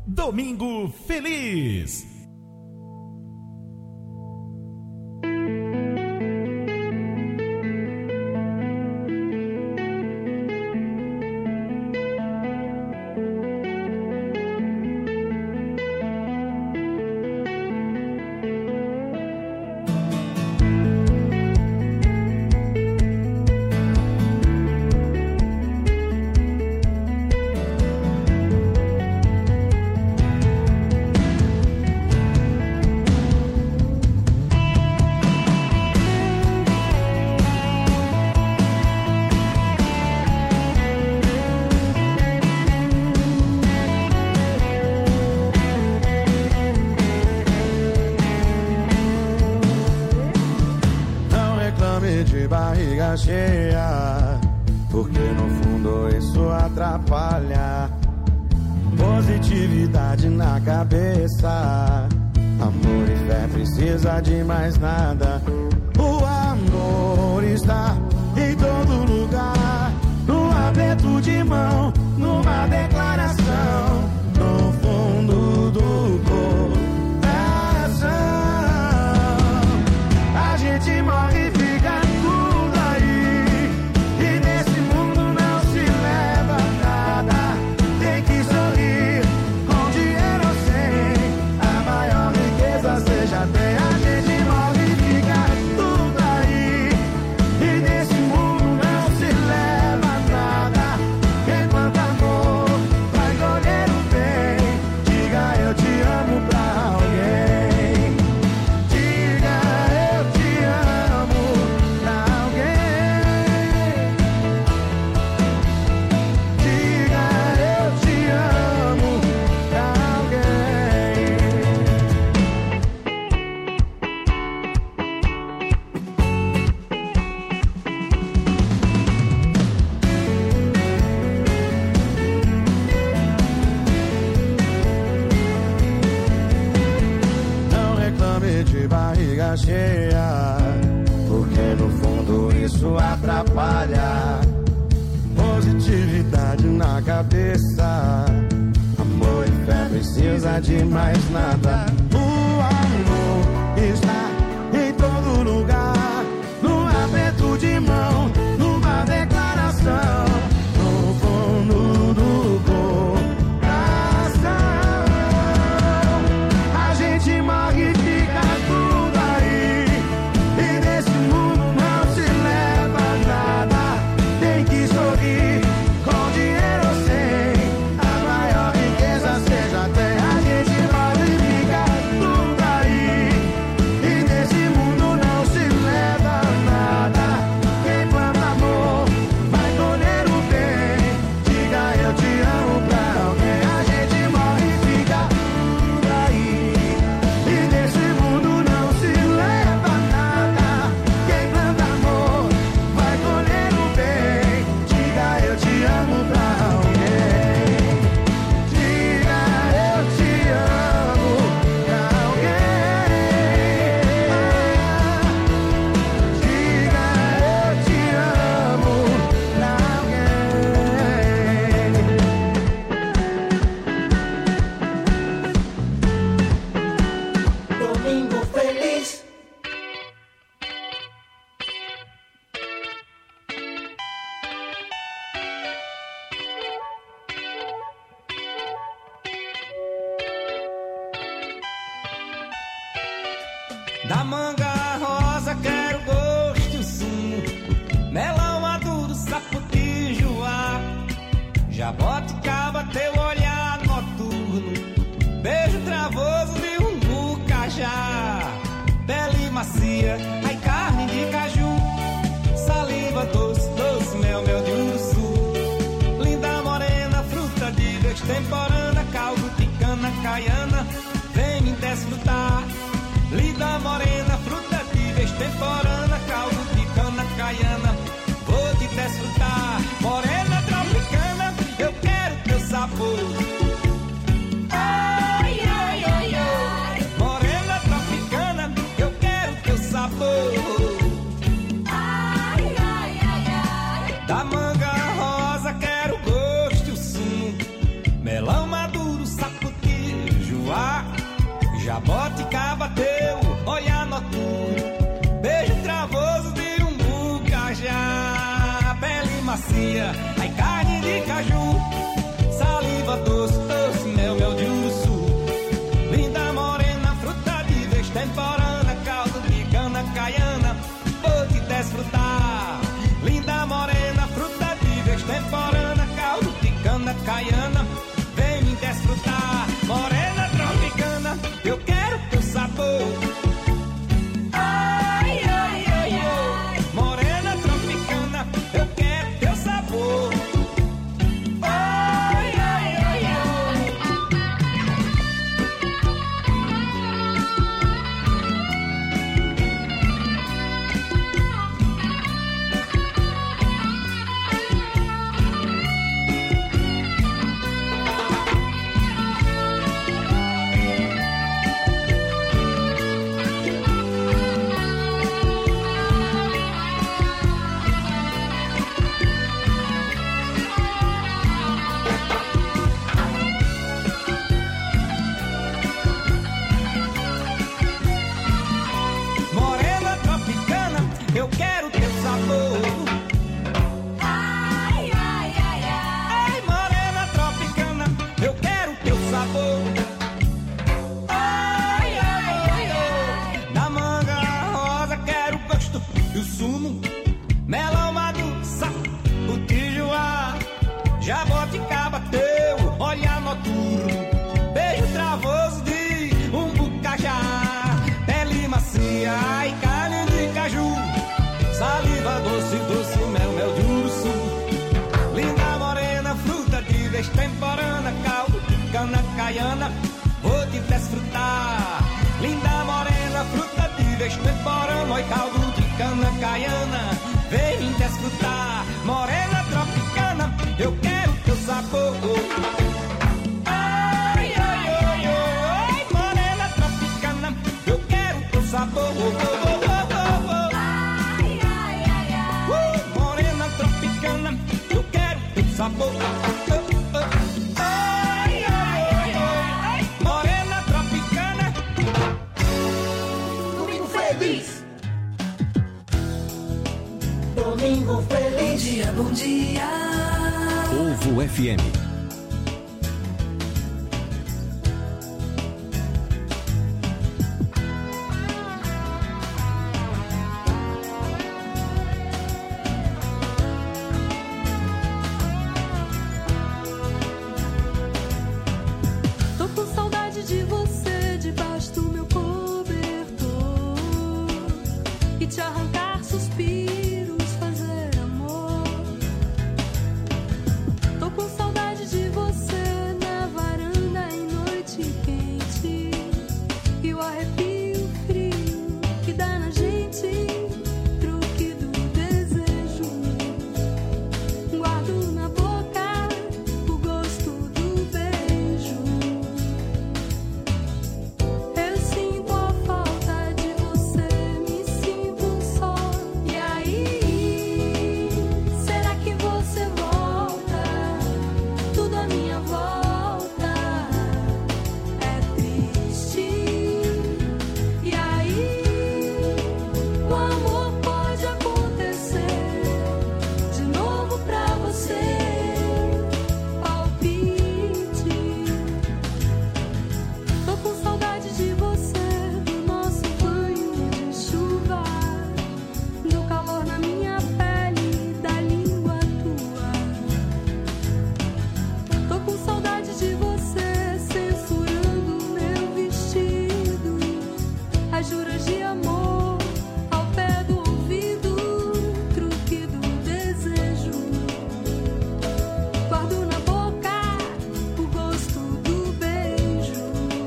Domingo Feliz. Cheia, porque no fundo isso atrapalha. Positividade na cabeça, amor e fé precisa de mais nada. O amor está em todo lugar, no aperto de mão, numa declaração, no fundo do coração. A gente morre e fica cheia, porque no fundo isso atrapalha. Positividade na cabeça, amor e fé precisa de mais nada. O amor está em todo lugar, no aperto de mão, numa declaração, no fundo do coração. A gente morre e fica tudo aí, e nesse mundo não se leva nada. Tem que sorrir, com dinheiro ou sem, a maior riqueza seja ter. A gente morre e fica tudo aí, e nesse mundo não se leva nada. Quem planta amor vai colher o bem. Diga eu te amo pra alguém. A gente morre e fica tudo aí, e nesse mundo não se leva nada. Quem planta amor vai colher o bem. Diga eu te amo pra alguém. Diga eu te amo pra alguém. Diga eu te amo pra alguém. Domingo Feliz. Da manga rosa quero gosto e o sumo, melão maduro, sapoti, joá, jaboticaba, teu olhar noturno, beijo travoso de umbu, cajá, pele macia, ai carne de caju, saliva doce, doce mel, mel de uruçu, linda morena, fruta de vez temporana, caldo de cana caiana, vem me desfrutar. Linda morena, fruta de vez temporana, caldo de cana caiana, vou te desfrutar. Morena tropicana, eu quero teu sabor. Ai, ai, ai, ai. Morena tropicana, eu quero teu sabor. Ai, ai, ai, ai. Da manga rosa quero gosto e o sumo, melão maduro, sapoti, caiana, vou te desfrutar. Linda morena, fruta de vez temporama, oi caldo de cana caiana, vem desfrutar. Morena tropicana, eu quero teu sabor. Ai, ai, ai, ai, morena tropicana, eu quero teu sabor. Ai, ai, ai, ai, morena tropicana, eu quero teu sabor. Ai, ai, ai, ai, morena tropicana. Domingo feliz. Domingo feliz. Dia, bom dia. Povo FM. Tô com saudade de você debaixo do meu cobertor e te arrancar suspiros, fazer amor. Tô com saudade de você na varanda em noite quente e o arrepio frio que dá na gente, truque do desejo. Guardo na boca o gosto do beijo. Eu sinto a falta de você, me sinto só. E aí, será que você volta? Tudo à minha volta é triste. E aí, o amor pode acontecer de novo pra você. Palpite. Tô com saudade de você, do nosso banho de chuva, do calor na minha pele, da língua tua. Tô com saudade de você, censurando meu vestido, as juras de amor ao pé do ouvido, truque do desejo. Guardo na boca o gosto do beijo.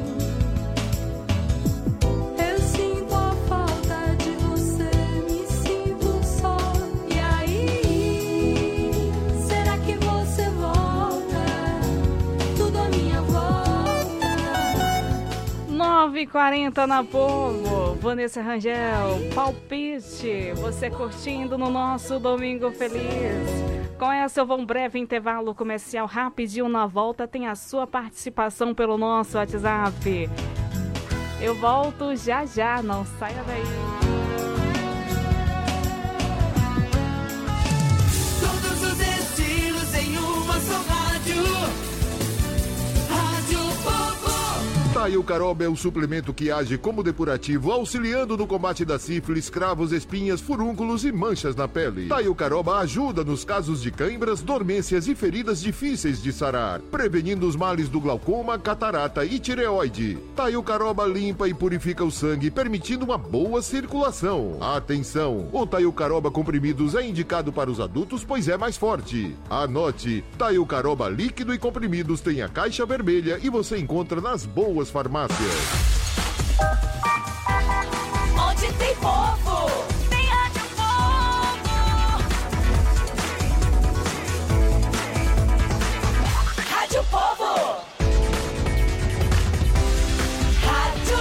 Eu sinto a falta de você, me sinto só. E aí, será que você volta? Tudo à minha volta. 9h40 na Povo. Vanessa Rangel, palpite. Você curtindo no nosso Domingo Feliz. Com essa eu vou um breve intervalo comercial rapidinho. Na volta tem a sua participação pelo nosso WhatsApp. Eu volto já já, não saia daí. Todos os estilos em uma só rádio. Rádio Povo. Taiucaroba é o suplemento que age como depurativo, auxiliando no combate da sífilis, cravos, espinhas, furúnculos e manchas na pele. Taiucaroba ajuda nos casos de cãibras, dormências e feridas difíceis de sarar, prevenindo os males do glaucoma, catarata e tireoide. Taiucaroba limpa e purifica o sangue, permitindo uma boa circulação. Atenção! O Taiucaroba comprimidos é indicado para os adultos, pois é mais forte. Anote: Taiucaroba líquido e comprimidos tem a caixa vermelha e você encontra nas boas farmácias. Onde tem povo, tem Rádio Povo. Rádio Povo. Rádio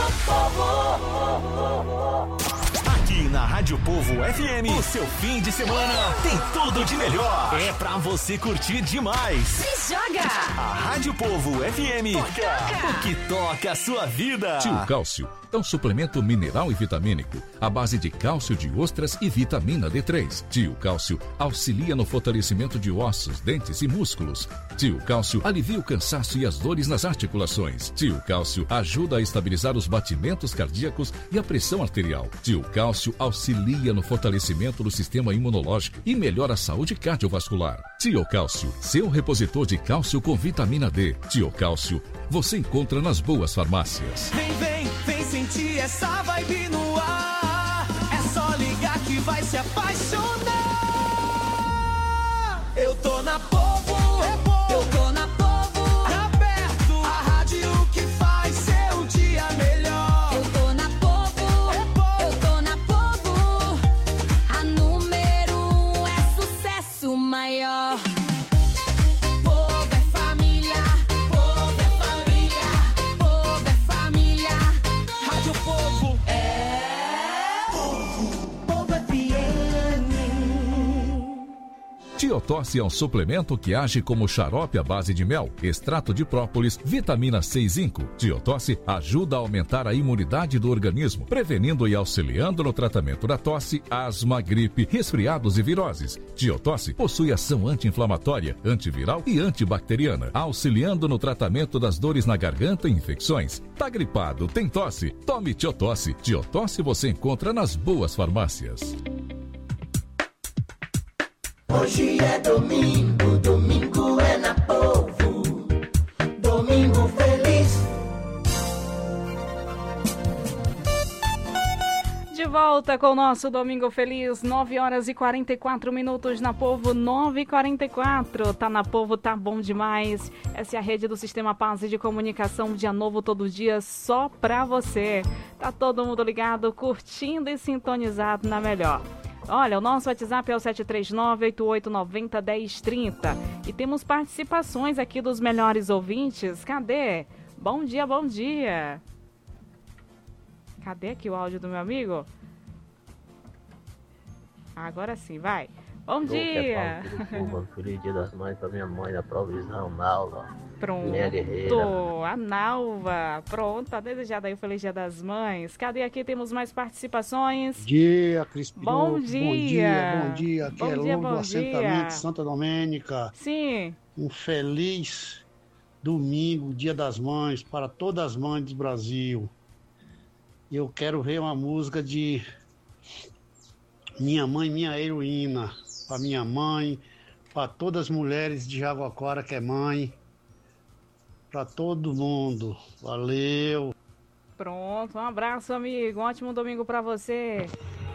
Povo. Aqui na Rádio Povo FM, o seu fim de semana tem tudo de melhor. É pra você curtir demais. Se joga. A Rádio Povo FM toca o que toca a sua vida. Tio Cálcio é um suplemento mineral e vitamínico à base de cálcio de ostras e vitamina D3. Tio Cálcio auxilia no fortalecimento de ossos, dentes e músculos. Tio Cálcio alivia o cansaço e as dores nas articulações. Tio Cálcio ajuda a estabilizar os batimentos cardíacos e a pressão arterial. Tio Cálcio auxilia no fortalecimento do sistema imunológico e melhora a saúde cardiovascular. Tio Cálcio, seu repositor de cálcio com vitamina D. Tio Cálcio, você encontra nas boas farmácias. Vem sentir essa vibe no ar. É só ligar que vai se apaixonar. Eu tô na Povo, eu tô na Povo. Tá perto, a rádio Tiotosse é um suplemento que age como xarope à base de mel, extrato de própolis, vitamina C e zinco. Tiotosse ajuda a aumentar a imunidade do organismo, prevenindo e auxiliando no tratamento da tosse, asma, gripe, resfriados e viroses. Tiotosse possui ação anti-inflamatória, antiviral e antibacteriana, auxiliando no tratamento das dores na garganta e infecções. Tá gripado, tem tosse? Tome Tiotosse. Tiotosse você encontra nas boas farmácias. Hoje é domingo, domingo é na Polvo, domingo feliz. De volta com o nosso Domingo Feliz, 9 horas e 44 minutos na Polvo, 9h44. Tá na Polvo, tá bom demais. Essa é a rede do Sistema Paz de Comunicação, dia novo todo dia, só pra você. Tá todo mundo ligado, curtindo e sintonizado na melhor. Olha, o nosso WhatsApp é o 739-8890-1030. E temos participações aqui dos melhores ouvintes. Cadê? Bom dia, bom dia. Cadê aqui o áudio do meu amigo? Agora sim, vai. Bom dia. Feliz Dia das Mães pra minha mãe da provisão, Nalva. Pronto, Minha guerreira. a Nalva. Pronto, tá desejado aí o Feliz Dia das Mães. Cadê aqui? Temos mais participações. Bom dia, Cris Piroco. Bom dia. Bom dia. Aqui Bom é dia, Lourdes do bom assentamento dia. Santa Domênica. Sim. Um feliz domingo, Dia das Mães, para todas as mães do Brasil. Eu quero ver uma música de Minha Mãe, Minha Heroína. Para minha mãe, para todas as mulheres de Jaguaquara que é mãe. Para todo mundo. Valeu. Pronto, um abraço, amigo. Um ótimo domingo pra você.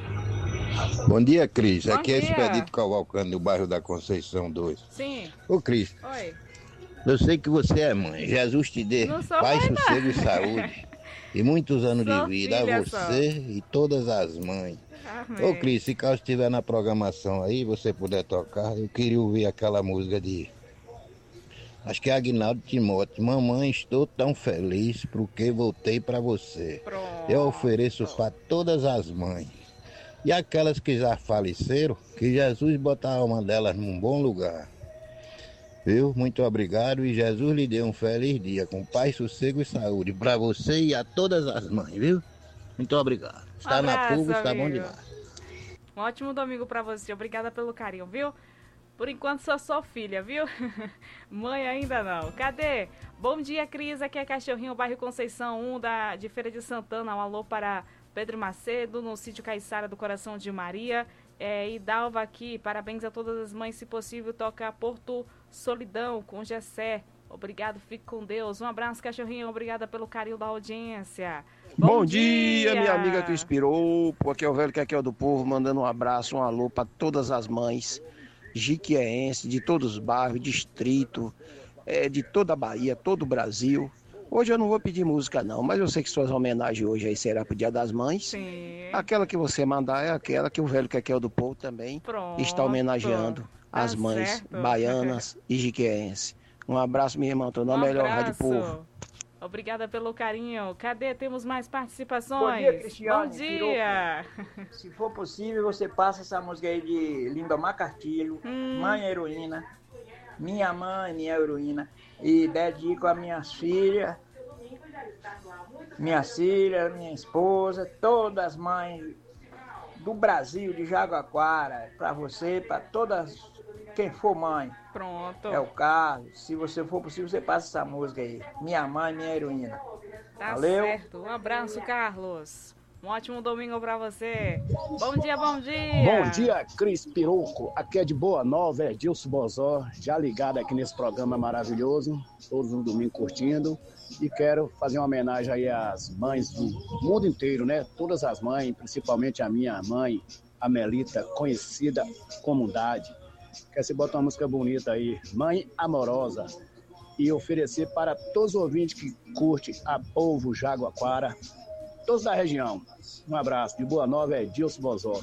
Bom dia, Cris. Bom Aqui é dia. Expedito Cavalcante, do bairro da Conceição 2. Sim. Ô, Cris, Oi. eu sei que você é mãe. Jesus te dê Não sou paz, mãe, não. sossego e saúde. E muitos anos Sou de vida filha a você e todas as mães. Amém. Ô, Cris, se caso estiver na programação aí, você puder tocar, eu queria ouvir aquela música de... Acho que é Aguinaldo Timóteo. Mamãe, estou tão feliz porque voltei pra você. Pronto. Eu ofereço para todas as mães. E aquelas que já faleceram, que Jesus bota a alma delas num bom lugar. Viu? Muito obrigado e Jesus lhe dê um feliz dia, com paz, sossego e saúde para você e a todas as mães, viu? Muito obrigado. Está na Abraço, pública, está bom amigo. demais. Um ótimo domingo pra você. Obrigada pelo carinho, viu? Por enquanto sou só filha, viu? Mãe ainda não. Cadê? Bom dia, Cris. Aqui é Cachorrinho, bairro Conceição 1, de Feira de Santana. Um alô para Pedro Macedo, no sítio Caiçara do Coração de Maria. E Dalva aqui. Parabéns a todas as mães. Se possível, toca Porto Solidão com Gessé. Obrigado, fique com Deus. Um abraço, Cachorrinho. Obrigada pelo carinho da audiência. Bom dia, minha amiga Cris Piroco. Aqui é o velho que é do povo, mandando um abraço, um alô para todas as mães jiquieenses, de todos os bairros, distrito, de toda a Bahia, todo o Brasil. Hoje eu não vou pedir música não, mas eu sei que suas homenagens hoje aí será pro Dia das Mães. Sim. Aquela que você mandar é aquela que o velho que é do povo também está homenageando as Tá mães certo. baianas e jiquieenses. Um abraço, minha irmã, tô na melhor rádio povo. Obrigada pelo carinho. Cadê? Temos mais participações. Bom dia, Cristiane. Bom dia. Se for possível, você passa essa música aí de Lindomar Cartilho, Mãe Heroína, Minha Mãe, Minha Heroína, e dedico a minha filha, minha esposa, todas as mães do Brasil, de Jaguaquara, para você, para todas, quem for mãe. Pronto. É o Carlos. Se você for possível, você passa essa música aí. Minha Mãe, Minha Heroína. Tá Valeu. certo. Um abraço, Carlos. Um ótimo domingo pra você. Bom dia, bom dia. Bom dia, Cris Piroco. Aqui é de Boa Nova, é Dilson Bozó, já ligado aqui nesse programa maravilhoso, todos no domingo curtindo. E quero fazer uma homenagem aí às mães do mundo inteiro, né? Todas as mães, principalmente a minha mãe, a Melita, conhecida como Dade. Quer se botar uma música bonita aí, Mãe Amorosa, e oferecer para todos os ouvintes que curtem a Polvo Jaguaquara, todos da região. Um abraço. De Boa Nova é Dilson Bozó.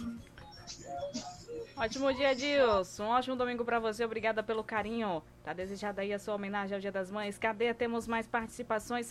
Ótimo dia, Dilson. Um ótimo domingo pra você. Obrigada pelo carinho. Tá desejada aí a sua homenagem ao Dia das Mães. Cadê? Temos mais participações.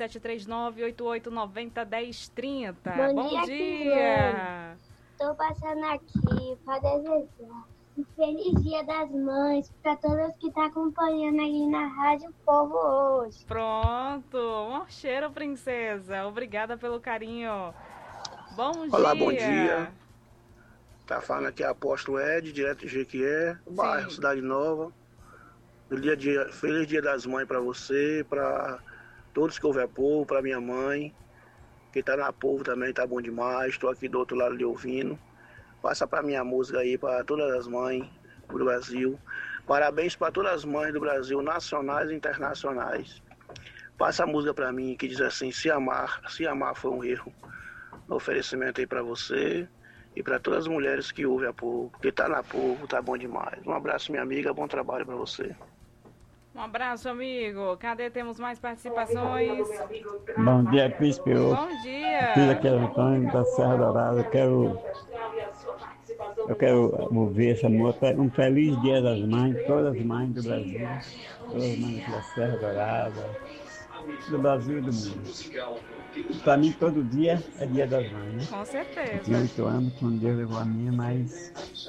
739-8890-1030. Bom dia. Tô passando aqui pra desejar Um feliz Dia das Mães para todas que estão acompanhando aí na Rádio Povo hoje. Pronto, um cheiro, princesa. Obrigada pelo carinho. Bom dia. Olá, bom dia. Tá falando aqui Apóstolo Ed, direto de Jequié, bairro Cidade Nova. Feliz Dia das Mães para você, para todos que ouvem a Povo, para minha mãe, que tá na Povo também, tá bom demais. Estou aqui do outro lado lhe ouvindo. Passa para minha música aí, para todas as mães do Brasil. Parabéns para todas as mães do Brasil, nacionais e internacionais. Passa a música para mim, que diz assim: se amar foi um erro. Um oferecimento aí para você e para todas as mulheres que ouvem a Povo, que tá na Povo, tá bom demais. Um abraço, minha amiga, bom trabalho para você. Um abraço, amigo. Cadê? Temos mais participações? Bom dia, Príncipe. Bom dia. Aqui é Antônio da Serra Dourada. Eu quero ouvir essa música. Um feliz Dia das Mães, todas as mães do Brasil, todas as mães da Serra Dourada, do Brasil e do mundo. Para mim, todo dia é Dia das Mães, né? Com certeza. Eu 8 anos, quando Deus levou a minha, mas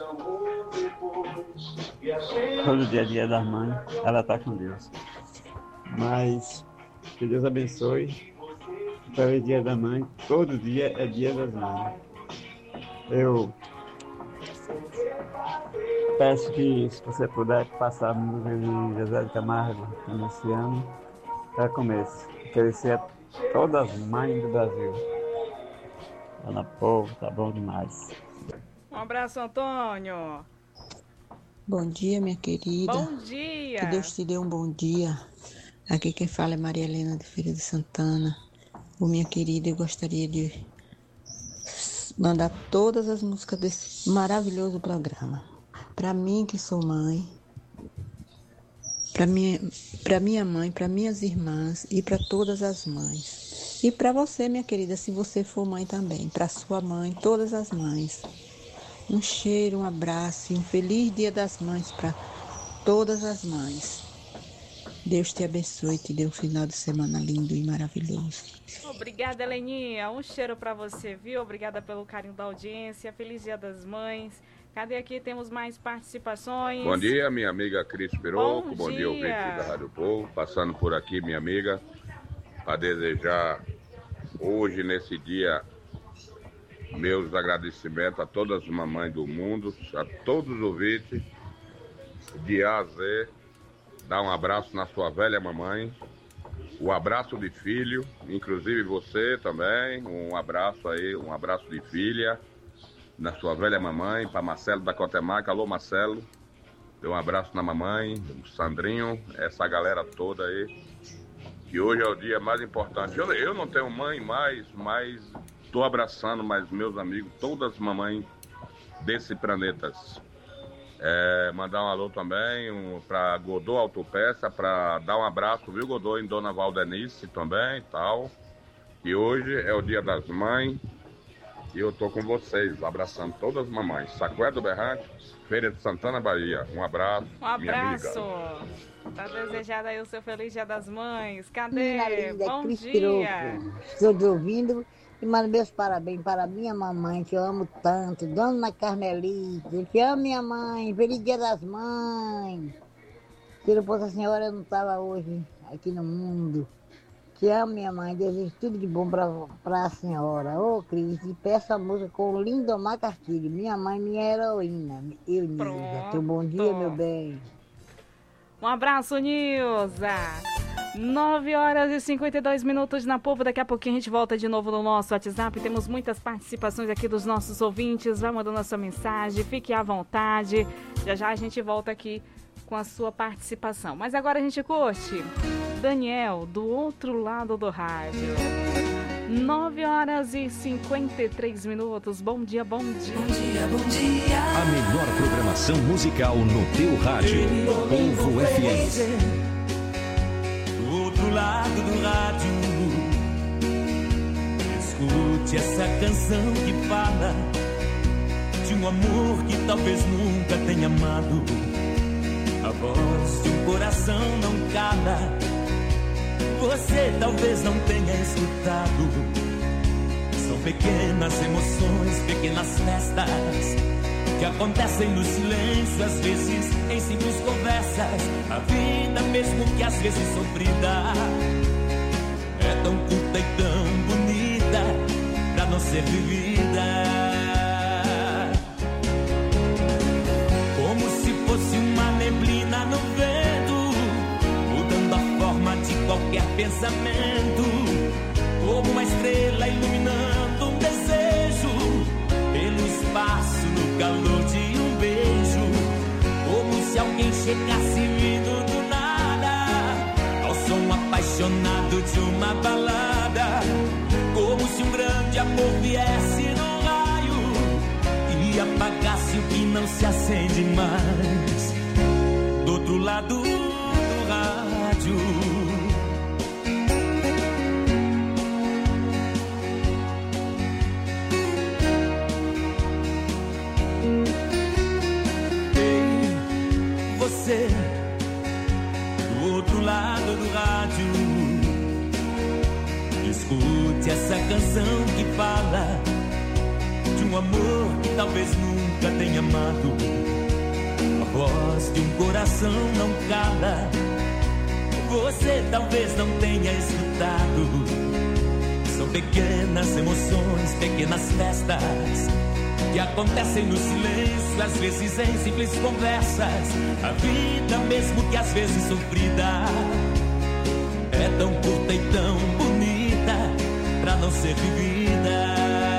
todo dia é Dia das Mães, ela está com Deus. Mas que Deus abençoe. Feliz Dia da Mãe, todo dia é Dia das Mães. Eu peço que, se você puder, passar a música de José de Camargo nesse ano, para começo. Oferecer a todas as mães do Brasil. Tá na Povo, tá bom demais. Um abraço, Antônio. Bom dia, minha querida. Bom dia. Que Deus te dê um bom dia. Aqui quem fala é Maria Helena de Feira de Santana. Ô, minha querida, eu gostaria de mandar todas as músicas desse maravilhoso programa. Para mim, que sou mãe, para minha mãe, para minhas irmãs e para todas as mães. E para você, minha querida, se você for mãe também, para sua mãe, todas as mães. Um cheiro, um abraço e um feliz Dia das Mães para todas as mães. Deus te abençoe e te dê um final de semana lindo e maravilhoso. Obrigada, Heleninha. Um cheiro para você, viu? Obrigada pelo carinho da audiência. Feliz Dia das Mães. Cadê aqui? Temos mais participações. Bom dia, minha amiga Cris Piroco. Bom dia, ouvinte da Rádio Povo. Passando por aqui, minha amiga, para desejar hoje, nesse dia, meus agradecimentos a todas as mamães do mundo, a todos os ouvintes, de A a Z. Dar um abraço na sua velha mamãe, o abraço de filho, inclusive você também, um abraço aí, um abraço de filha, na sua velha mamãe, para Marcelo da Cotemarca. Alô, Marcelo, dê um abraço na mamãe, o Sandrinho, essa galera toda aí, que hoje é o dia mais importante. Eu não tenho mãe mais, mas estou abraçando mais meus amigos, todas as mamães desse planeta. Mandar um alô também para Godô Autopeça, para dar um abraço, viu, Godô, em Dona Valdenice também e tal. E hoje é o Dia das Mães e eu tô com vocês, abraçando todas as mamães. Saqué do Berrante, Feira de Santana, Bahia. Um abraço, minha amiga. Tá desejado aí o seu feliz Dia das Mães. Cadê? Minha linda, Bom Cris dia. Piroco. Estou te ouvindo e mando meus parabéns para minha mamãe, que eu amo tanto, Dona Carmelita, que amo minha mãe. Feliz Dia das Mães. Se não fosse a senhora, eu não estava hoje aqui no mundo. Que amo minha mãe, desejo tudo de bom para a senhora. Ô, Cris, e peço a música com Lindomar Castilho, minha mãe, minha heroína, Eunilza. Teu bom dia, meu bem. Um abraço, Nilza. 9h52 na Povo. Daqui a pouquinho a gente volta de novo no nosso WhatsApp. Temos muitas participações aqui dos nossos ouvintes. Vai mandando a sua mensagem, fique à vontade. Já já a gente volta aqui com a sua participação. Mas agora a gente curte Daniel, do outro lado do rádio. 9h53. Bom dia, bom dia. Bom dia, bom dia. A melhor programação musical no teu rádio. Povo FM. Do outro lado do rádio, escute essa canção que fala de um amor que talvez nunca tenha amado. A voz de um coração não cala, você talvez não tenha escutado. São pequenas emoções, pequenas festas que acontecem no silêncio, às vezes em simples conversas. A vida, mesmo que às vezes sofrida, é tão curta e tão bonita pra não ser vivida. Como se fosse uma neblina no vento, mudando a forma de qualquer pensamento. Como uma estrela iluminando um desejo, pelo espaço, no calor de um beijo. Como se alguém chegasse vindo do nada, ao som apaixonado de uma balada. Como se um grande amor viesse num raio e apagasse o que não se acende mais do outro lado do rádio. Você, do outro lado do rádio, escute essa canção que fala de um amor que talvez nunca tenha amado. A voz de um coração não cala, você talvez não tenha escutado. São pequenas emoções, pequenas festas que acontecem no silêncio, às vezes em simples conversas. A vida, mesmo que às vezes sofrida, é tão curta e tão bonita pra não ser vivida.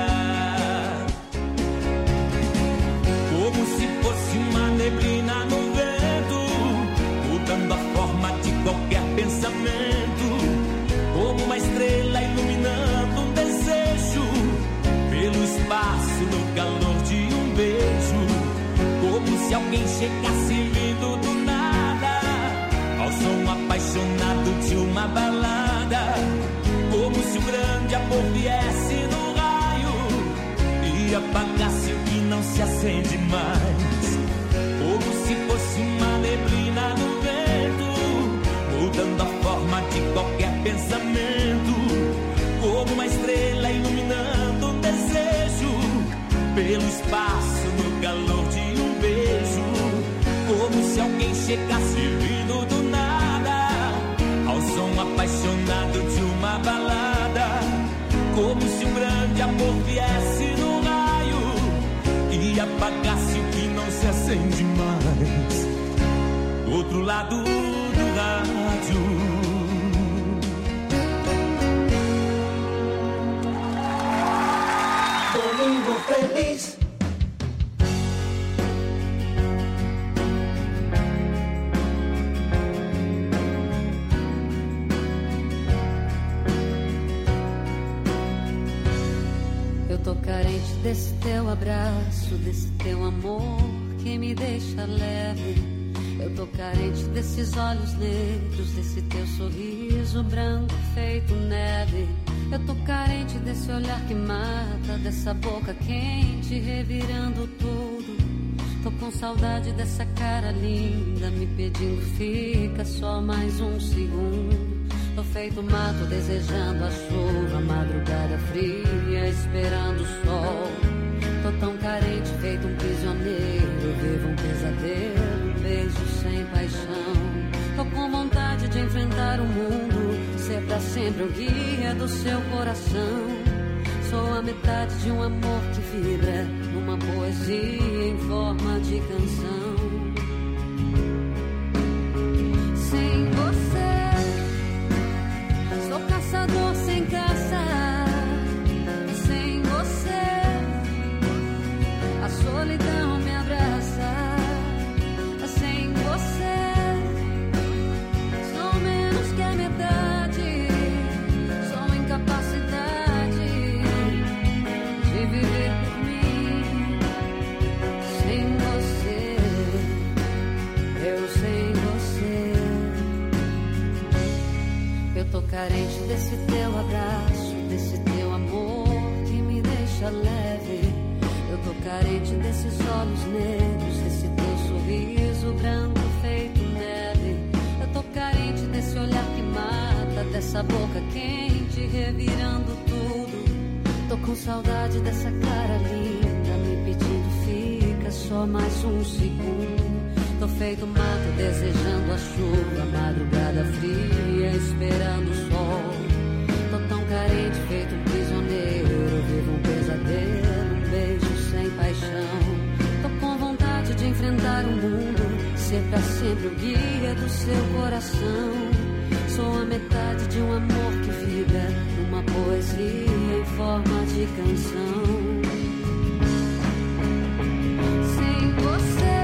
Como se fosse uma neblina no vento, mudando a forma de qualquer pensamento. Como uma estrela iluminando um desejo, pelo espaço, no calor de um beijo. Como se alguém chegasse vindo do nada, ao som apaixonado de uma balada. Como se o grande amor viesse no raio e apagasse o que não se acende mais. Como se fosse uma neblina no vento, mudando a forma de qualquer pensamento. Como uma estrela iluminando um desejo, pelo espaço, no calor de um beijo. Como se alguém chegasse vindo do nada, ao som apaixonado de uma balada. Como se um grande amor viesse no raio e apagasse o que não se acende mais do outro lado do rádio. Domingo Feliz. Eu tô carente desse teu abraço, desse teu amor que me deixa leve. Eu tô carente desses olhos negros, desse teu sorriso branco feito neve. Eu tô carente desse olhar que mata, dessa boca quente revirando tudo. Tô com saudade dessa cara linda me pedindo fica só mais um segundo. Tô feito mato desejando a chuva, madrugada fria esperando o sol. Tô tão carente feito um prisioneiro, vivo um pesadelo, um beijo sem paixão. Tô com vontade de enfrentar o mundo, ser pra sempre o guia do seu coração. Sou a metade de um amor que vibra numa poesia em forma de canção. Sem você, sou caçador sem caça. Sem você, a solidão me abraça. Sem você, sou menos que a metade. Sou incapacidade de viver por mim. Sem você, eu sem você. Eu tô carente desse teu abraço, desse teu amor que me deixa leve. Eu tô carente desses olhos negros, desse teu sorriso branco feito neve. Eu tô carente desse olhar que mata, dessa boca quente revirando tudo. Tô com saudade dessa cara linda me pedindo fica seca, só mais um segundo. Tô feito mato, desejando a chuva, madrugada fria, esperando o sol. Tô tão carente, feito um prisioneiro, vivo um pesadelo, um beijo sem paixão. Tô com vontade de enfrentar o mundo, ser pra sempre o guia do seu coração. Sou a metade de um amor que vibra numa poesia em forma de canção. Sem você,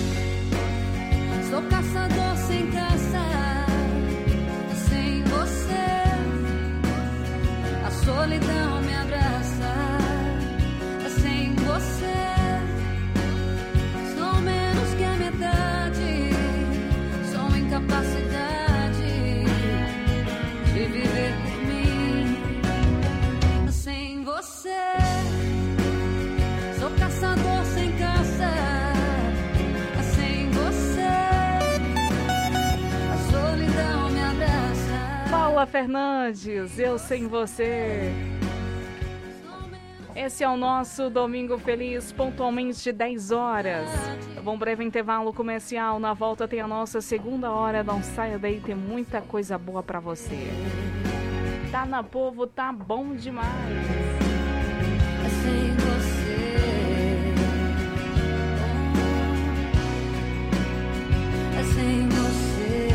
sou caçador sem caça. Sem você, a solidão me abraça. Sem você, sou menos que a metade. Sou incapacidade de viver por mim. Sem você, sou caçador sem caça. Sem você, a solidão me abraça. Paula Fernandes, Eu Sem Você. Esse é o nosso Domingo Feliz, pontualmente 10 horas. Um breve intervalo comercial. Na volta tem a nossa segunda hora. Não saia daí, tem muita coisa boa pra você. Tá na Povo, tá bom demais. Sem você, sem você.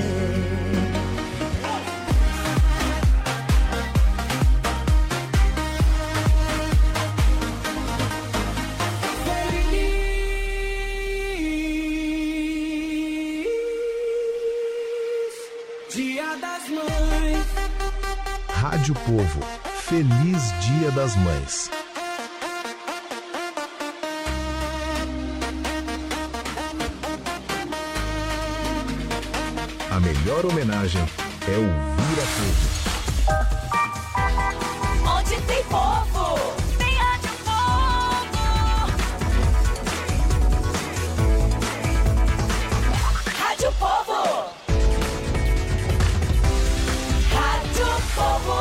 Dia das Mães. Rádio Povo, feliz Dia das Mães. A melhor homenagem é ouvir a povo. Onde tem povo, tem Rádio Povo. Rádio Povo. Rádio Povo.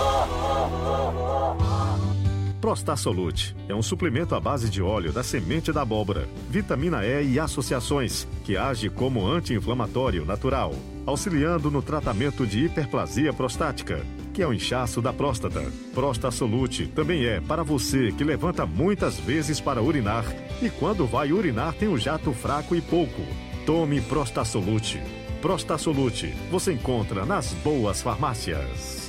Prostasolute é um suplemento à base de óleo da semente da abóbora, vitamina E e associações, que age como anti-inflamatório natural, auxiliando no tratamento de hiperplasia prostática, que é o inchaço da próstata. Prostasolute também é para você que levanta muitas vezes para urinar e quando vai urinar tem um jato fraco e pouco. Tome Prostasolute. Prostasolute você encontra nas boas farmácias.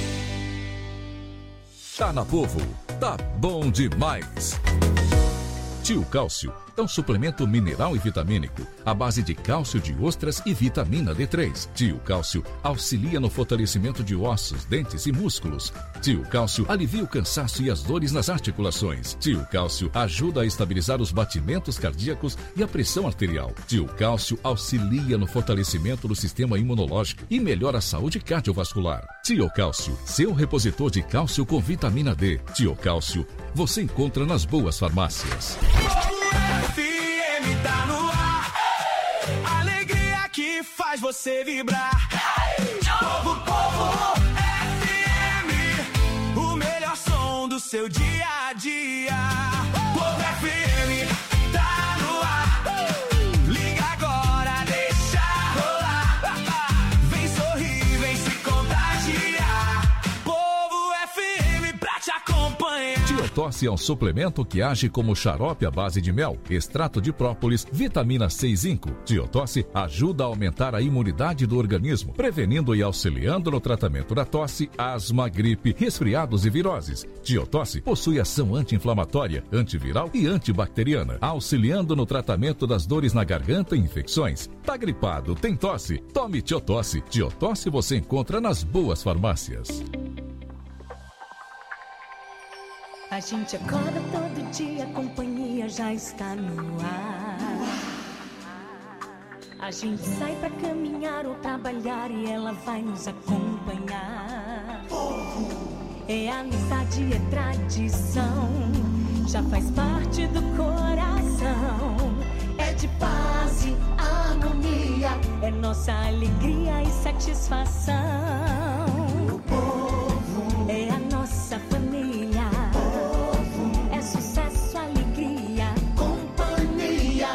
Tá na Povo, tá bom demais. Tio Cálcio é um suplemento mineral e vitamínico à base de cálcio de ostras e vitamina D3. Tio Cálcio auxilia no fortalecimento de ossos, dentes e músculos. Tio Cálcio alivia o cansaço e as dores nas articulações. Tio Cálcio ajuda a estabilizar os batimentos cardíacos e a pressão arterial. Tio Cálcio auxilia no fortalecimento do sistema imunológico e melhora a saúde cardiovascular. Tio Cálcio, seu repositor de cálcio com vitamina D. Tio Cálcio, você encontra nas boas farmácias. FM tá no ar. Alegria que faz você vibrar. Povo, Povo FM. O melhor som do seu dia a dia. Povo FM tá no ar. Liga agora, deixa rolar. Vem sorrir, vem se contagiar. Povo FM pra te acompanhar. Tiotosse é um suplemento que age como xarope à base de mel, extrato de própolis, vitamina C e zinco. Tiotosse ajuda a aumentar a imunidade do organismo, prevenindo e auxiliando no tratamento da tosse, asma, gripe, resfriados e viroses. Tiotosse possui ação anti-inflamatória, antiviral e antibacteriana, auxiliando no tratamento das dores na garganta e infecções. Tá gripado, tem tosse? Tome Tiotosse. Tiotosse você encontra nas boas farmácias. A gente acorda todo dia, a companhia já está no ar. A gente sai pra caminhar ou trabalhar e ela vai nos acompanhar. É amizade, é tradição, já faz parte do coração. É de paz e harmonia, é nossa alegria e satisfação. O povo é a nossa família. É sucesso, alegria, companhia.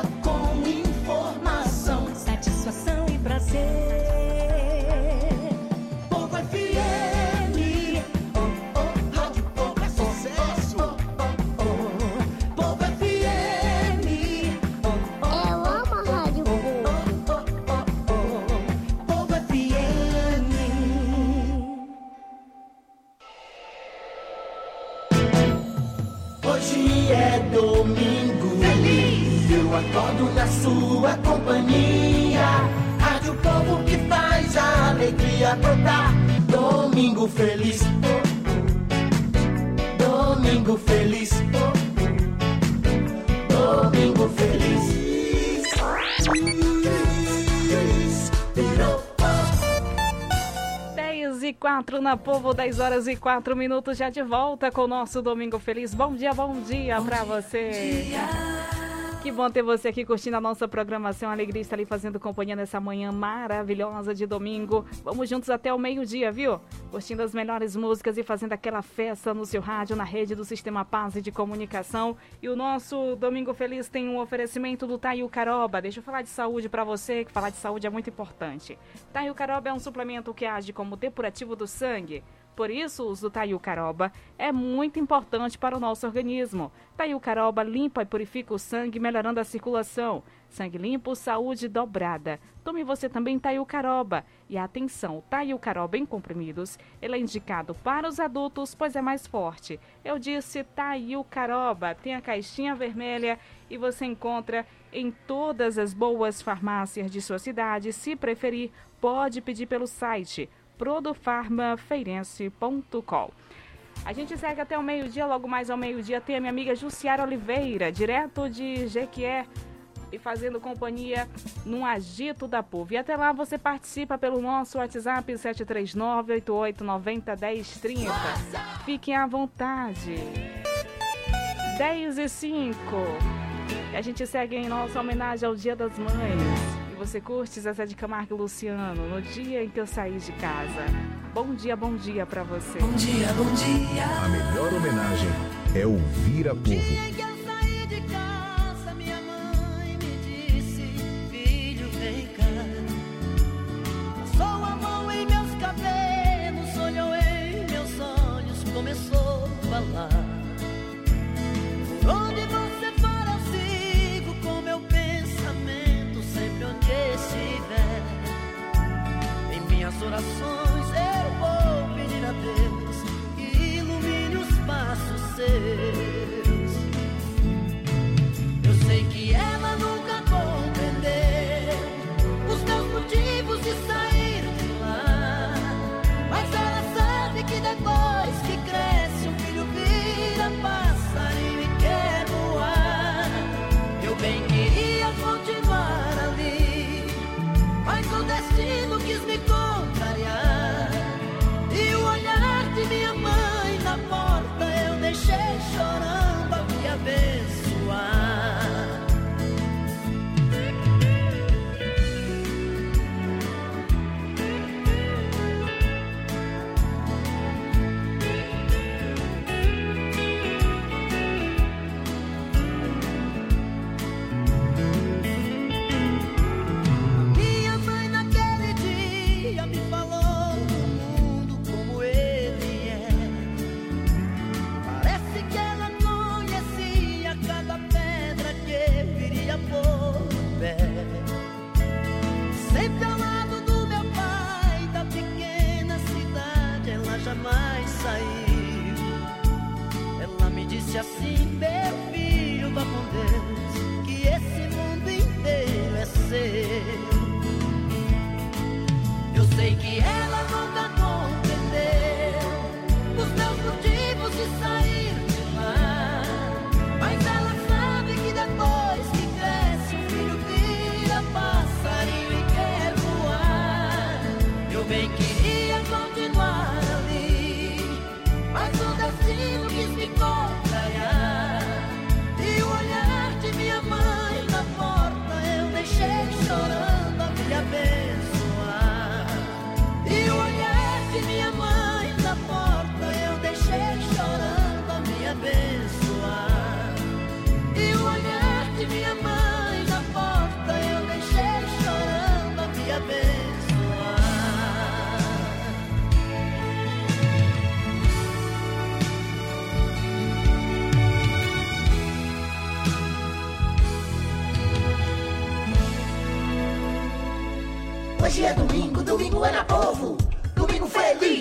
Hoje é domingo feliz. Eu acordo na sua companhia. Rádio Povo que faz a alegria brotar. Domingo feliz. Domingo feliz. Domingo feliz. 10h04 na Povo, 10h04, já de volta com o nosso Domingo Feliz. Bom dia pra você. Que bom ter você aqui curtindo a nossa programação. A alegria está ali fazendo companhia nessa manhã maravilhosa de domingo. Vamos juntos até o meio-dia, viu? Curtindo as melhores músicas e fazendo aquela festa no seu rádio, na rede do Sistema Paz de Comunicação. E o nosso Domingo Feliz tem um oferecimento do Taiu Caroba. Deixa eu falar de saúde para você, que falar de saúde é muito importante. Taiu Caroba é um suplemento que age como depurativo do sangue. Por isso, o uso do Taiu Caroba é muito importante para o nosso organismo. Taiu Caroba limpa e purifica o sangue, melhorando a circulação. Sangue limpo, saúde dobrada. Tome você também Taiu Caroba. E atenção, Taiu Caroba em comprimidos, ele é indicado para os adultos, pois é mais forte. Eu disse Taiu Caroba, tem a caixinha vermelha e você encontra em todas as boas farmácias de sua cidade. Se preferir, pode pedir pelo site produfarmafeirense.com. A gente segue até o meio-dia, logo mais ao meio-dia tem a minha amiga Jussiara Oliveira, direto de Jequié, e fazendo companhia no Agito da Povo. E até lá você participa pelo nosso WhatsApp 739-8890-1030. Fiquem à vontade. 10h05. E a gente segue em nossa homenagem ao Dia das Mães. Você curte Zezé de Camargo e Luciano, no dia em que eu saí de casa. Bom dia pra você. Bom dia, bom dia. A melhor homenagem é ouvir a Povo. Dia que eu saí de casa, minha mãe me disse: filho, vem cá. Passou a mão em meus cabelos, olhou em meus olhos, começou a falar. Por onde você for eu sigo com meu pensamento, sempre onde estiver. Em minhas orações eu vou pedir a Deus que ilumine os passos seus. Eu sei que ela nunca compreendeu os meus motivos de sair de lá, mas ela sabe que depois que cresce um filho vira passarinho e quer voar. Eu bem queria continuar ali, mas o destino quis me contrariar. E o olhar de minha mãe na porta eu deixei chorando a me abençoar. Minha mãe naquele dia me falou do mundo como ele é. Parece que ela conhecia cada pedra que viria por pé. Sempre ao lado do meu pai, da pequena cidade, ela jamais saiu. Ela me disse assim: meu filho, vá com Deus, que esse mundo inteiro é seu. Eu sei que ela nunca compreendeu os meus motivos de sair de lá, mas ela sabe que depois que cresce um filho vira passarinho e quer voar. Eu bem queria continuar ali, mas o destino quis me contrariar. E o olhar de minha mãe na porta eu deixei chorando a me abençoar. E o olhar de minha mãe na porta eu deixei chorando a me abençoar. E o olhar de minha mãe na porta eu deixei chorando a me abençoar. Hoje é domingo, domingo é na Povo, domingo feliz.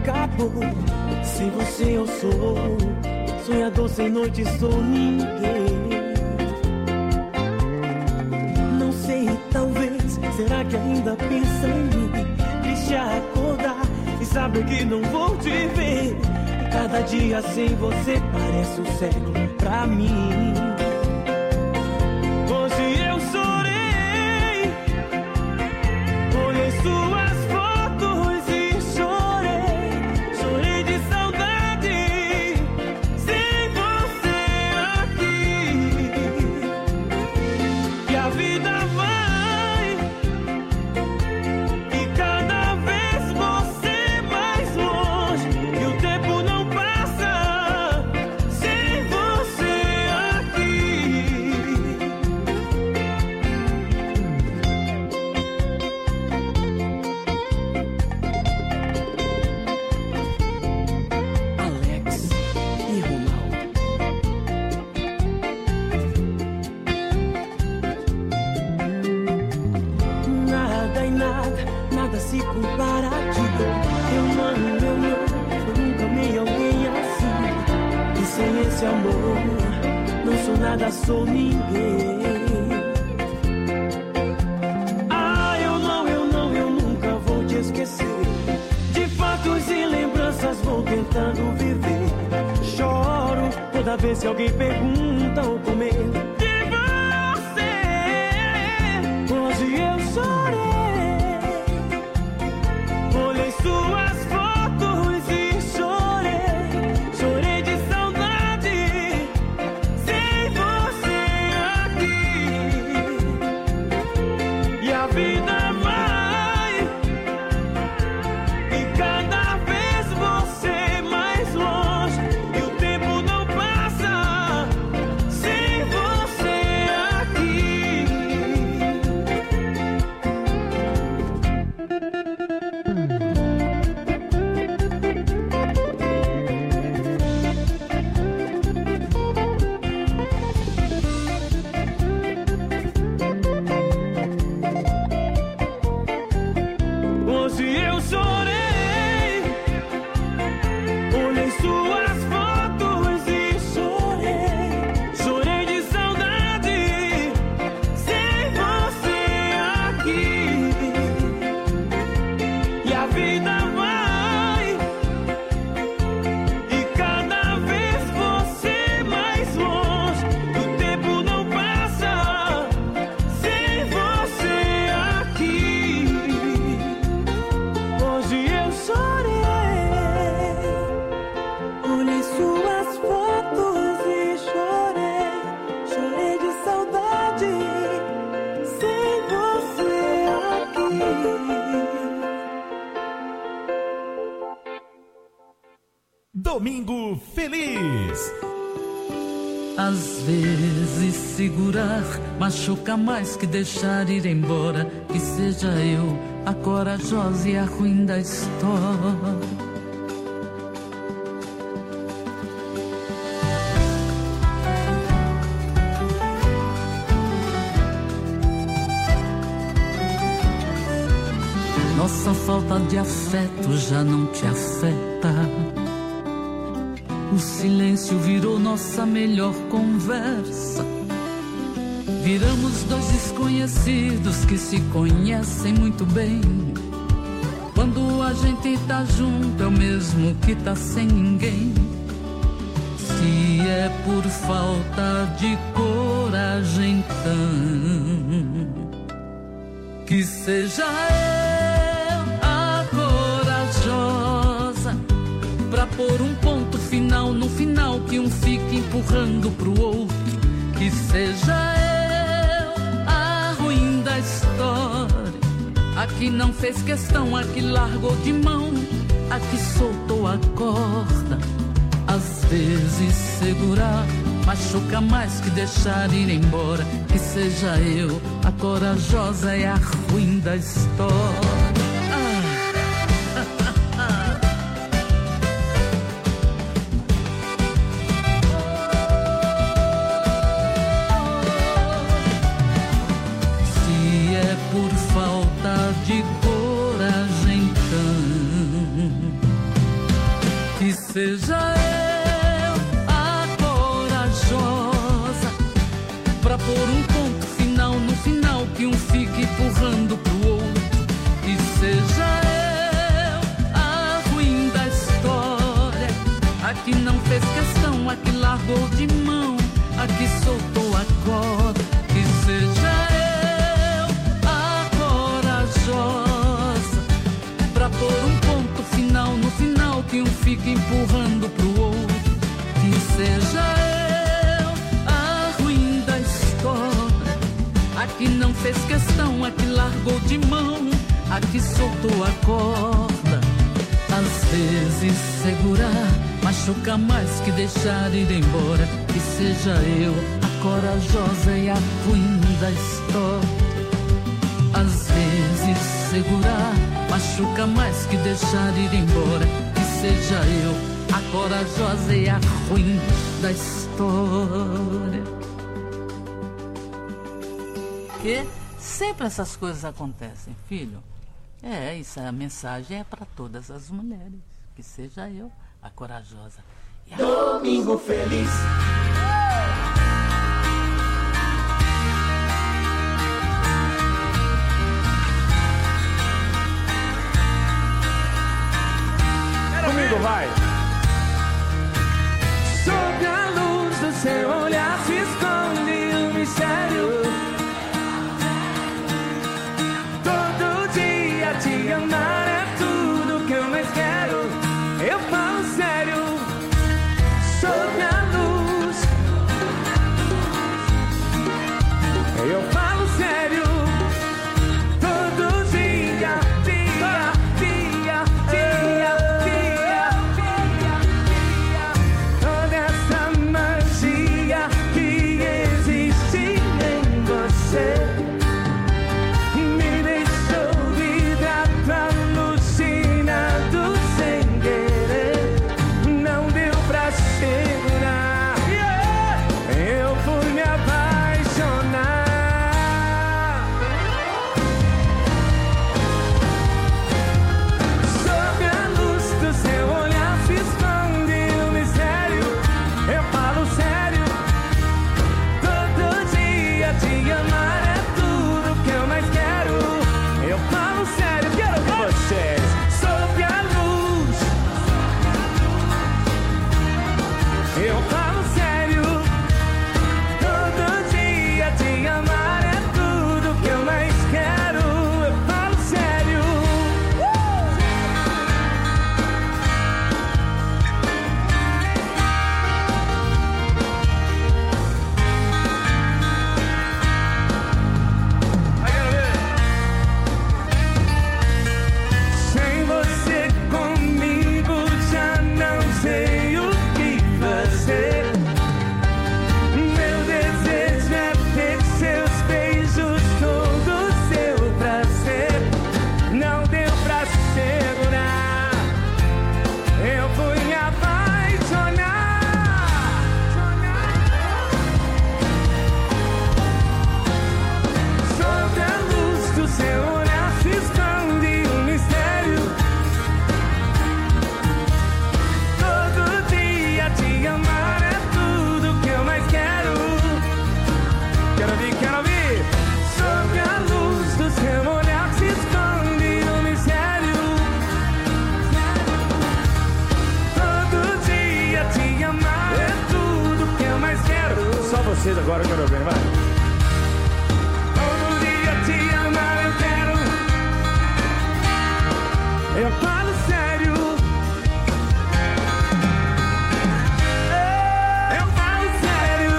acabou. Sem você eu sou sonhador, sem noite sou ninguém. Não sei, talvez, será que ainda pensa em mim? Triste a acordar e saber que não vou te ver. Cada dia sem você parece um século pra mim. Hoje eu chorei, olhei suas fotos e chorei. Chorei de saudade, sem você aqui. E a vida vai, e cada vez você mais longe. E o tempo não passa sem você aqui. Alex e Ronaldo. Nada e nada se compara a ti. Eu nunca amei alguém assim. E sem esse amor, não sou nada, sou ninguém. Ah, eu nunca vou te esquecer. De fatos e lembranças vou tentando viver. Choro toda vez que alguém pergunta ou com medo de você. Hoje eu chorei, olhei suas fotos e chorei. Chorei de saudade, sem você aqui. E a vida vai, e cada vez você mais longe. E o tempo não passa sem você aqui. Hoje eu chorei, olhei suas fotos e chorei. Chorei de saudade, sem você aqui. E a vida vai, e cada vez você mais longe. E o tempo não passa sem você aqui. Hoje eu chorei, olhei suas fotos e chorei. Chorei de saudade, sem você aqui. Domingo Feliz. Às vezes segurar machuca mais que deixar ir embora. Que seja eu a corajosa e a ruim da história. Nossa falta de afeto já não te afeta. O silêncio virou nossa melhor conversa. Viramos dois desconhecidos que se conhecem muito bem. Quando a gente tá junto é o mesmo que tá sem ninguém. Se é por falta de coragem, então que seja eu a corajosa pra pôr um ponto final no final, que um fique empurrando pro outro. Que seja eu a ruim da história, a que não fez questão, a que largou de mão, a que soltou a corda. Às vezes segurar machuca mais que deixar ir embora. Que seja eu a corajosa e a ruim da história. De coragem, então seja eu a corajosa pra pôr um ponto final no final, que um fique empurrando pro outro. Que seja eu a ruim da história, a que não fez questão, a que largou de mão, a que soltou a corda. Que seja eu a corajosa pra pôr um ponto final no final, que um fique empurrando pro outro. Que seja eu a ruim da história, a que não fez questão, a que largou de mão, a que soltou a corda. Às vezes segurar machuca mais que deixar ir embora. Que seja eu a corajosa e a ruim da história. Às vezes segurar machuca mais que deixar ir embora. Que seja eu a corajosa e a ruim da história. Que sempre essas coisas acontecem, filho. Isso, a mensagem é para todas as mulheres. Que seja eu a corajosa e a Domingo Feliz. Comigo vai. Sob a luz do seu olhar se esconde um mistério. Todo dia te amar é tudo que eu mais quero. Eu falo sério. Sob a luz, eu falo sério. Todo dia, dia, dia, dia, dia, dia. Toda essa magia que existe em você me deixou vidrado, alucinado sem querer. Não deu pra segurar, eu fui me apaixonar. Sob a luz do seu olhar se esconde um mistério. Eu falo sério. Todo dia te amar é tudo que eu mais quero. Eu falo sério, quero ver vocês. Sob a luz, eu falo sério. Todo dia te amar é tudo que eu mais quero. Eu falo sério. Sem você comigo já não sei o que fazer. Meu desejo é ter seus beijos, todo seu prazer. Não deu pra segurar, eu fui me apaixonar. Sob a luz do seu olhar se esconde um mistério. Todo dia te amar é tudo que eu mais quero. Quero ouvir, quero ouvir. Sob a luz do seu olhar se esconde um mistério. Todo dia te amar é tudo que eu mais quero. Só vocês agora, quero ouvir, vai. Todo dia te amar eu quero. Eu falo sério. Eu falo sério.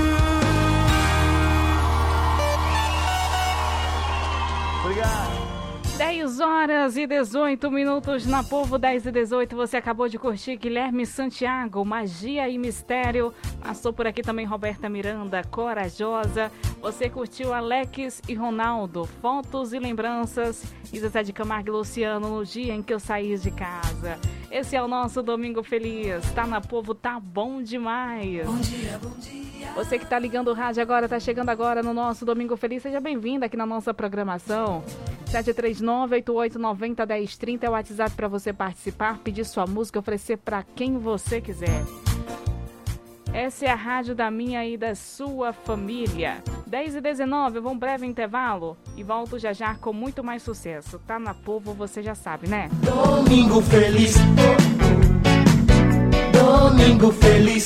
10h18 na Povo 10h18. Você acabou de curtir Guilherme Santiago, Magia e Mistério. Passou por aqui também Roberta Miranda, Corajosa. Você curtiu Alex e Ronaldo, Fotos e Lembranças. E Zezé de Camargo e Luciano, No Dia em que eu saí de casa. Esse é o nosso Domingo Feliz. Tá na Povo, tá bom demais. Bom dia, bom dia. Você que tá ligando o rádio agora, tá chegando agora no nosso Domingo Feliz. Seja bem-vindo aqui na nossa programação. 739-8890-1030 é o WhatsApp para você participar, pedir sua música, oferecer para quem você quiser. Essa é a rádio da minha e da sua família. 10h19, eu vou um breve intervalo e volto já já com muito mais sucesso. Tá na Povo, você já sabe, né? Domingo feliz. Domingo feliz.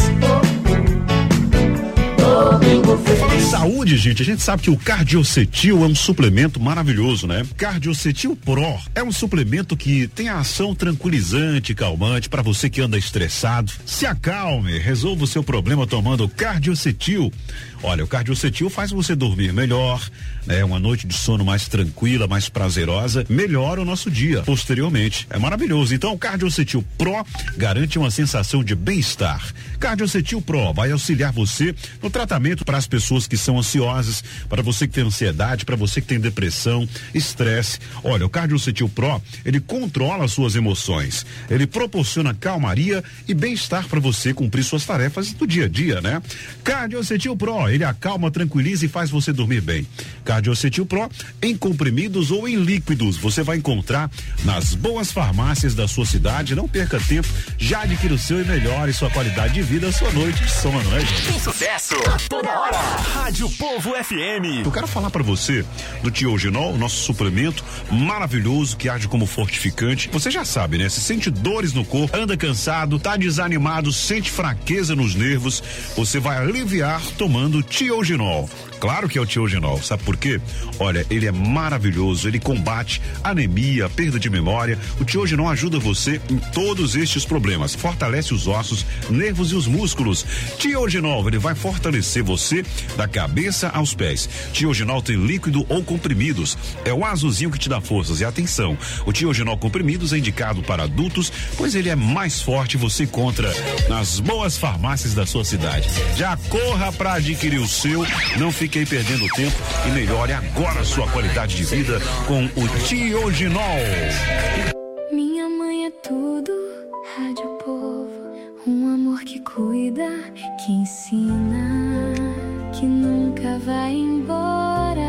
Domingo feliz. Saúde, gente. A gente sabe que o Cardiocetil é um suplemento maravilhoso, né? Cardiocetil Pro é um suplemento que tem a ação tranquilizante, calmante para você que anda estressado. Se acalme, resolva o seu problema tomando o Cardiocetil. Olha, o Cardiocetil faz você dormir melhor, né? Uma noite de sono mais tranquila, mais prazerosa, melhora o nosso dia posteriormente. É maravilhoso. Então, o Cardiocetil Pro garante uma sensação de bem-estar. Cardiocetil Pro vai auxiliar você no tratamento para as pessoas que são ansiosas, para você que tem ansiedade, para você que tem depressão, estresse. Olha, o Cardiocetil Pro, ele controla as suas emoções. Ele proporciona calmaria e bem-estar para você cumprir suas tarefas do dia a dia, né? Cardiocetil Pro, ele acalma, tranquiliza e faz você dormir bem. Cardiocetil Pro em comprimidos ou em líquidos, você vai encontrar nas boas farmácias da sua cidade. Não perca tempo, já adquira o seu e melhore sua qualidade de vida, sua noite de sono, né, gente? Tem sucesso toda hora. Rádio Povo FM. Eu quero falar pra você do Tiogenol, nosso suplemento maravilhoso que age como fortificante. Você já sabe, né? Se sente dores no corpo, anda cansado, tá desanimado, sente fraqueza nos nervos, você vai aliviar tomando Tiogenol. Claro que é o Tiogenol, sabe por quê? Olha, ele é maravilhoso, ele combate anemia, perda de memória. O Tiogenol ajuda você em todos estes problemas, fortalece os ossos, nervos e os músculos. Tiogenol, ele vai fortalecer você da cabeça aos pés. Tiogenol tem líquido ou comprimidos, é o azulzinho que te dá forças. E atenção, o Tiogenol comprimidos é indicado para adultos, pois ele é mais forte, você encontra nas boas farmácias da sua cidade. Já corra para adquirir o seu, não fique aí perdendo tempo e melhore agora a sua qualidade de vida com o Tiogenol. Minha mãe é tudo, Rádio Povo, um amor que cuida, que ensina, que nunca vai embora.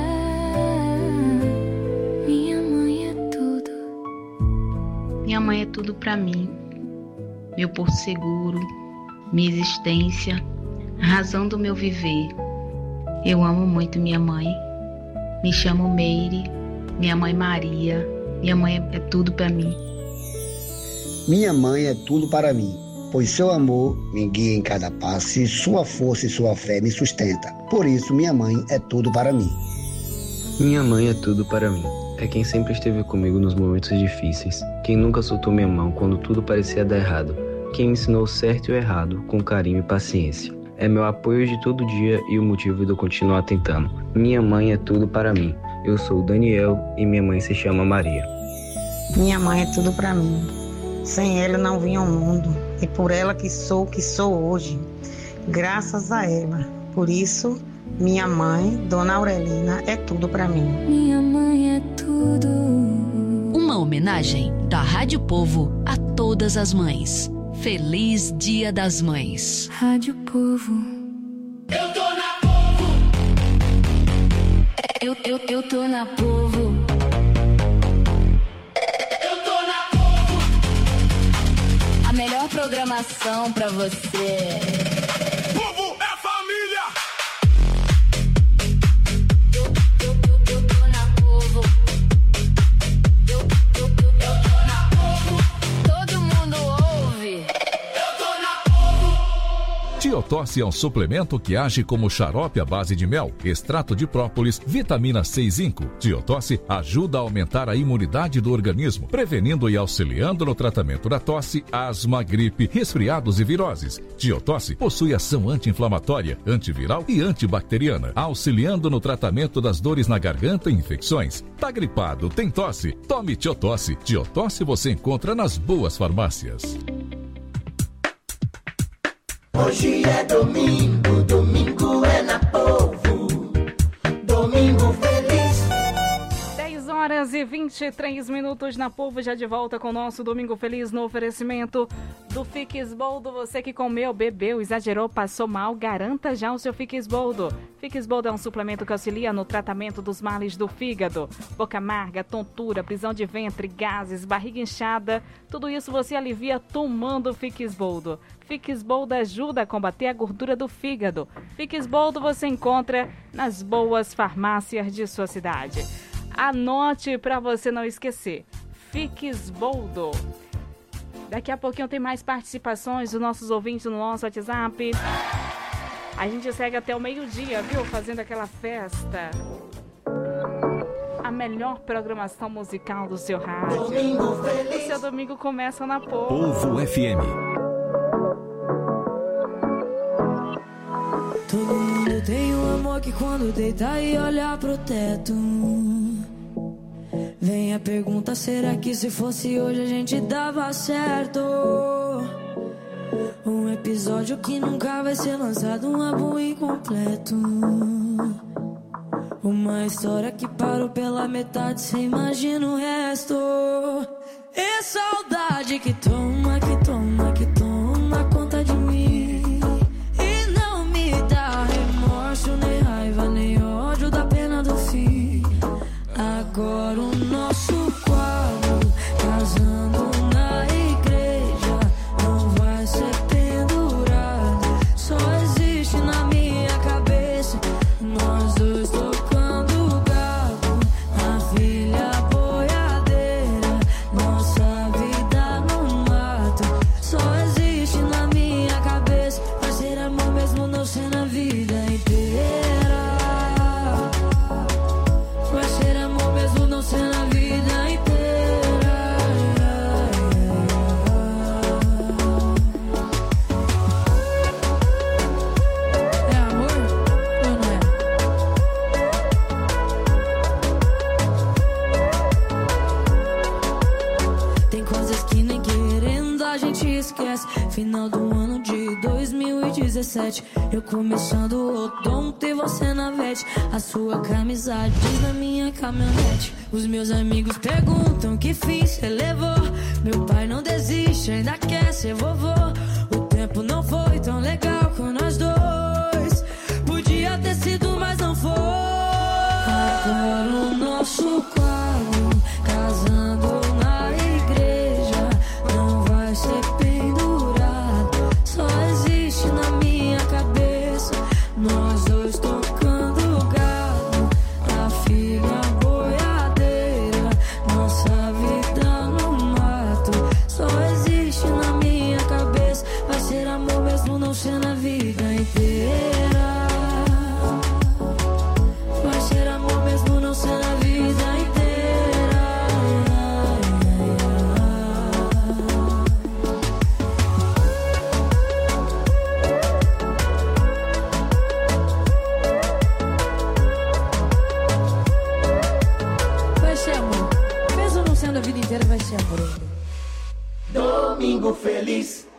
Minha mãe é tudo. Minha mãe é tudo pra mim, meu porto seguro, minha existência, a razão do meu viver. Eu amo muito minha mãe. Me chamo Meire, minha mãe Maria. Minha mãe é tudo para mim. Minha mãe é tudo para mim, pois seu amor me guia em cada passo e sua força e sua fé me sustenta. Por isso, minha mãe é tudo para mim. Minha mãe é tudo para mim. É quem sempre esteve comigo nos momentos difíceis. Quem nunca soltou minha mão quando tudo parecia dar errado. Quem me ensinou o certo e o errado com carinho e paciência. É meu apoio de todo dia e o motivo de eu continuar tentando. Minha mãe é tudo para mim. Eu sou o Daniel e minha mãe se chama Maria. Minha mãe é tudo para mim. Sem ela não vinha ao mundo. E por ela que sou hoje. Graças a ela. Por isso, minha mãe, Dona Aurelina, é tudo para mim. Minha mãe é tudo. Uma homenagem da Rádio Povo a todas as mães. Feliz Dia das Mães. Rádio Povo. Eu tô na Povo. Eu tô na Povo. Eu tô na Povo. A melhor programação pra você. Povo é família. Eu tô na Povo. Eu tô na Povo. Todo mundo ouve. Tiotosse é um suplemento que age como xarope à base de mel, extrato de própolis, vitamina C e zinco. Tiotosse ajuda a aumentar a imunidade do organismo, prevenindo e auxiliando no tratamento da tosse, asma, gripe, resfriados e viroses. Tiotosse possui ação anti-inflamatória, antiviral e antibacteriana, auxiliando no tratamento das dores na garganta e infecções. Tá gripado, tem tosse? Tome Tiotosse. Tiotosse você encontra nas boas farmácias. Hoje é domingo, domingo é na Povo. Domingo feliz. 11h23 na Povo, já de volta com o nosso Domingo Feliz no oferecimento do Fiquesboldo. Você que comeu, bebeu, exagerou, passou mal, garanta já o seu Fiquesboldo. Fiquesboldo é um suplemento que auxilia no tratamento dos males do fígado, boca amarga, tontura, prisão de ventre, gases, barriga inchada. Tudo isso você alivia tomando Fiquesboldo. Fiquesboldo ajuda a combater a gordura do fígado. Fiquesboldo você encontra nas boas farmácias de sua cidade. Anote para você não esquecer. Fiquesboldo. Daqui a pouquinho tem mais participações dos nossos ouvintes no nosso WhatsApp. A gente segue até o meio-dia, viu? Fazendo aquela festa. A melhor programação musical do seu rádio. O seu domingo começa na Povo. Povo FM. Todo mundo tem um amor que quando deita e olha pro teto, vem a pergunta, será que se fosse hoje a gente dava certo? Um episódio que nunca vai ser lançado, um álbum incompleto. Uma história que parou pela metade, cê imagina o resto. E saudade que toma, que toma, que toma conta de mim. Nem raiva, nem ódio da pena do fim. Agora o nosso quadro, casando na igreja, não vai ser pendurado. Só existe na minha cabeça nós dois tocando gado, a filha boiadeira, nossa vida no mato. Só existe na minha cabeça, vai ser amor mesmo não ser na vida inteira. Vai ser amor mesmo não ser na vida inteira. É amor ou não é? Tem coisas que nem querendo a gente esquece. Final do ano de 2017, eu começando o odonto e você na vete. A sua camisa diz na minha caminhonete. Os meus amigos perguntam que fim cê levou. Meu pai não desiste, ainda quer ser vovô. O tempo não foi tão legal com nós dois. Podia ter sido, mas não foi. Agora o nosso quadro, casando na igreja, não vai ser pendurado. Só existe na minha cabeça nós dois tocando gado, a filha boiadeira, nossa vida no mato. Só existe na minha cabeça, vai ser amor mesmo não ser na vida inteira. Vai ser amor mesmo não ser na vida inteira. Vai ser amor, mesmo não sendo a vida inteira, vai ser amor. Domingo Feliz.